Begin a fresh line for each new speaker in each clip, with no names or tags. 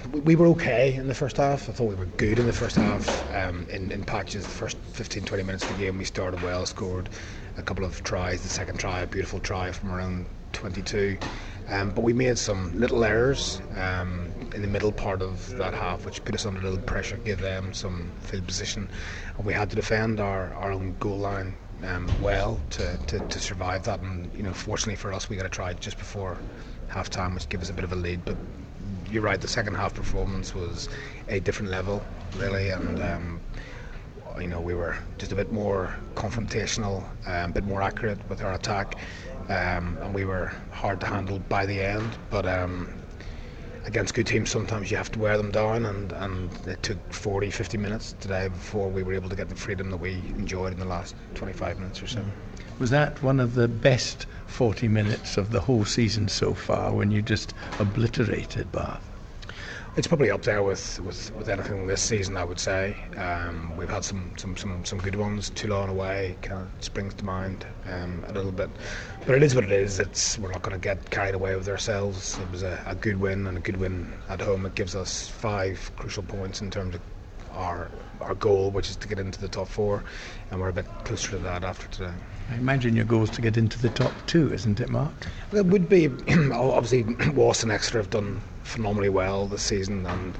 we were okay in the first half. I thought we were good in the first half. In patches, the first 15-20 minutes of the game, we started well, scored a couple of tries. The second try, a beautiful try from around 22. But we made some little errors in the middle part of that half, which put us under a little pressure, gave them some field position, and we had to defend our own goal line well to survive that. And fortunately for us, we got a try just before half time, which gave us a bit of a lead. But you're right, the second half performance was a different level, really, and we were just a bit more confrontational, a bit more accurate with our attack, and we were hard to handle by the end. But against good teams, sometimes you have to wear them down, and it took 40-50 minutes today before we were able to get the freedom that we enjoyed in the last 25 minutes or so.
Was that one of the best 40 minutes of the whole season so far, when you just obliterated Bath?
It's probably up there with anything this season, I would say. We've had some good ones. Toulon away kind of springs to mind a little bit, but it is what it is. We're not going to get carried away with ourselves. It was a good win, and a good win at home. It gives us 5 crucial points in terms of our goal, which is to get into the top 4, and we're a bit closer to that after today.
I imagine your goal is to get into the top 2, isn't it, Mark?
Well, it would be. Obviously, Wasps and Exeter have done phenomenally well this season, and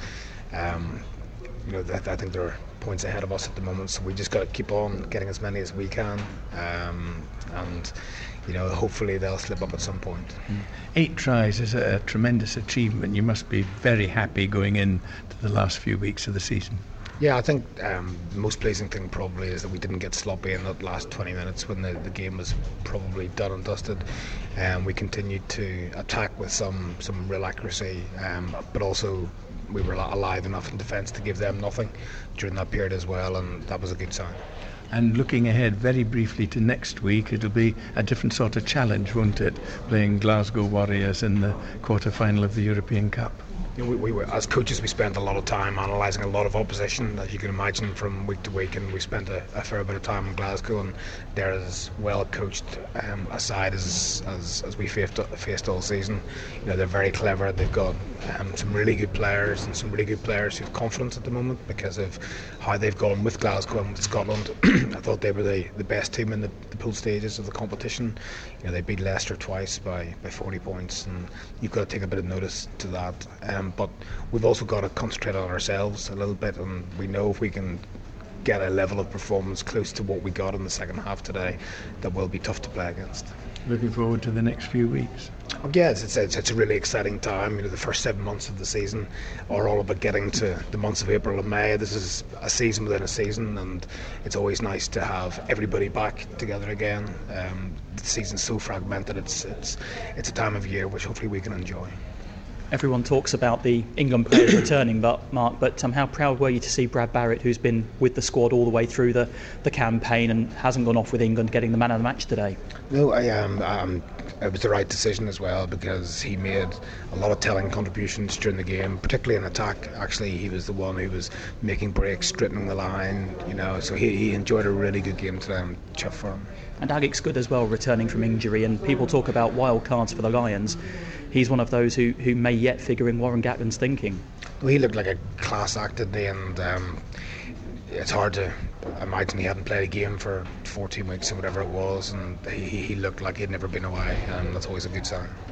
I think there are points ahead of us at the moment, so we just got to keep on getting as many as we can, and hopefully they'll slip up at some point.
8 tries is a tremendous achievement. You must be very happy going in to the last few weeks of the season.
Yeah, I think the most pleasing thing probably is that we didn't get sloppy in that last 20 minutes when the game was probably done and dusted. We continued to attack with some real accuracy, but also we were alive enough in defence to give them nothing during that period as well, and that was a good sign.
And looking ahead very briefly to next week, it'll be a different sort of challenge, won't it, playing Glasgow Warriors in the quarter-final of the European Cup?
We were, as coaches, we spent a lot of time analysing a lot of opposition, as you can imagine, from week to week, and we spent a fair bit of time in Glasgow, and they're as well coached a side as we faced all season. They're very clever. They've got some really good players, and some really good players who have confidence at the moment because of how they've gone with Glasgow and with Scotland. I thought they were the best team in the pool stages of the competition. They beat Leicester twice by 40 points, and you've got to take a bit of notice to that. But we've also got to concentrate on ourselves a little bit, and we know if we can get a level of performance close to what we got in the second half today, that will be tough to play against.
Looking forward to the next few weeks.
Yes, it's a really exciting time. The first 7 months of the season are all about getting to the months of April and May. This is a season within a season, and it's always nice to have everybody back together again. The season's so fragmented. It's a time of year which hopefully we can enjoy.
Everyone talks about the England players returning, but how proud were you to see Brad Barritt, who's been with the squad all the way through the campaign and hasn't gone off with England, getting the man of the match today?
No, I am. It was the right decision as well, because he made a lot of telling contributions during the game, particularly in attack. Actually, he was the one who was making breaks, straightening the line, so he enjoyed a really good game today. I'm chuffed for him.
And Alex Good as well, returning from injury, and people talk about wild cards for the Lions. He's one of those who may yet figure in Warren Gatland's thinking.
Well, he looked like a class act today, and it's hard to imagine he hadn't played a game for 14 weeks or whatever it was, and he looked like he'd never been away, and that's always a good sign.